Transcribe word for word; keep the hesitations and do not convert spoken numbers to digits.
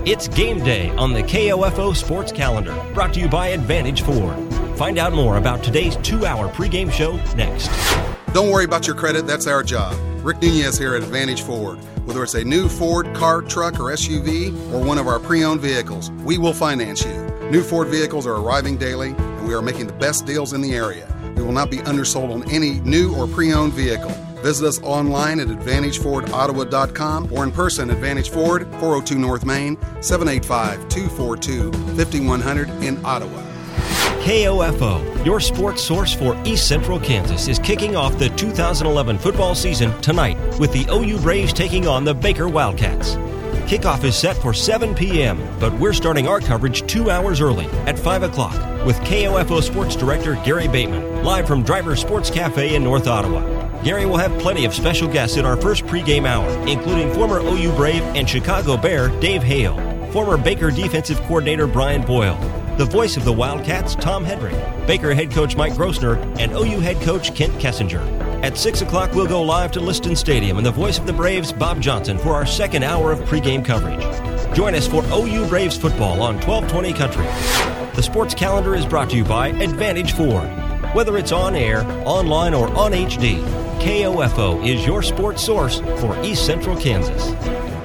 It's game day on the K O F O Sports Calendar, brought to you by Advantage Ford. Find out more about today's two-hour pregame show next. Don't worry about your credit, that's our job. Rick Nunez here at Advantage Ford. Whether it's a new Ford car, truck, or S U V, or one of our pre-owned vehicles, we will finance you. New Ford vehicles are arriving daily, and we are making the best deals in the area. We will not be undersold on any new or pre-owned vehicle. Visit us online at advantage ford ottawa dot com or in person at Advantage Ford, four oh two North Main, seven eight five, two four two, five one zero zero in Ottawa. K O F O, your sports source for East Central Kansas, is kicking off the two thousand eleven football season tonight with the O U Braves taking on the Baker Wildcats. Kickoff is set for seven p.m., but we're starting our coverage two hours early at five o'clock with K O F O Sports Director Gary Bateman, live from Driver Sports Cafe in North Ottawa. Gary will have plenty of special guests in our first pregame hour, including former O U Brave and Chicago Bear Dave Hale, former Baker defensive coordinator Brian Boyle, the voice of the Wildcats Tom Hedrick, Baker head coach Mike Grossner, and O U head coach Kent Kessinger. At six o'clock, we'll go live to Liston Stadium and the voice of the Braves, Bob Johnson, for our second hour of pregame coverage. Join us for O U Braves football on twelve twenty Country. The sports calendar is brought to you by Advantage Ford. Whether it's on air, online, or on H D, K O F O is your sports source for East Central Kansas.